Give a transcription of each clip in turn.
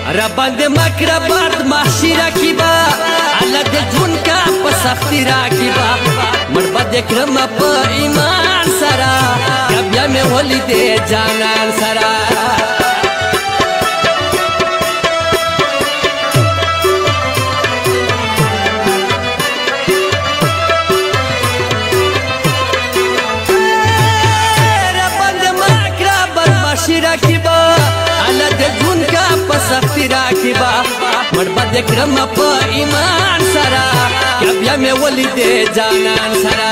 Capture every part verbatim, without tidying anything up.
را باندې مکر باد محشی رکیبا الله دې جون کا په سختی راکیبا مړ بد کرم په ایمان سرا بیا مې ولې دې جانان سرا راکیبا الله دې جون کا په سختی راکیبا مړ بد کرم په ایمان سرا بیا مې ولې دې جانان سرا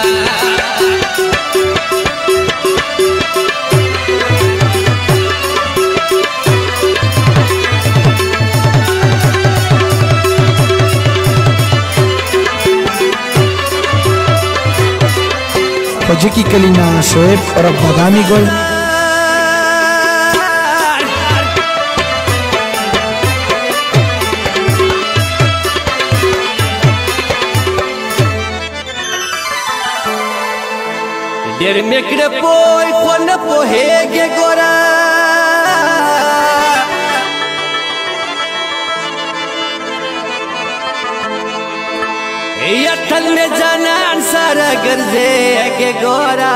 خوجکی کلینا شعیب رب بادامی گل ډېر مې کړه پوی خو نه پوهېږې ګوره یا تل مې جانان سره ګرځېږې ګوره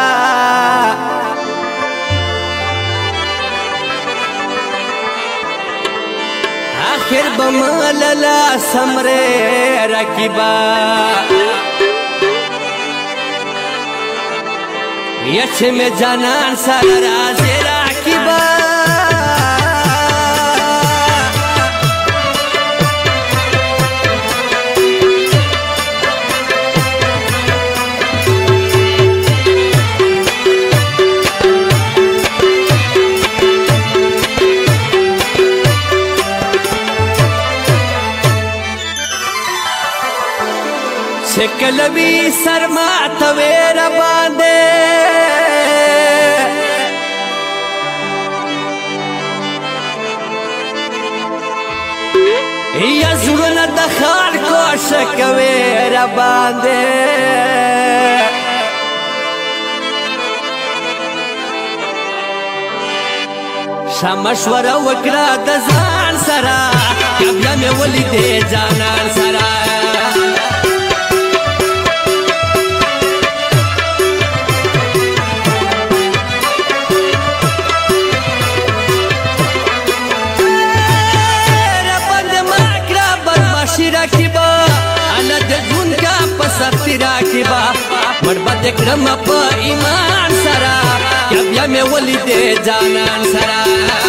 آخر به ملله سمرې رکیبا یا چې مې جانان سره راځې راکیبا چې کله وي سر ماته ویره باندې یا زړونه د خلکو شکوي را باندې ښه مشوره وکړه د ځان سره بیا مې ولې دې جانان سره راکیبا الله دې جون کا په سختی راکیبا مړ بد کرم په ایمان سرا بیا مې ولې دې جانان سرا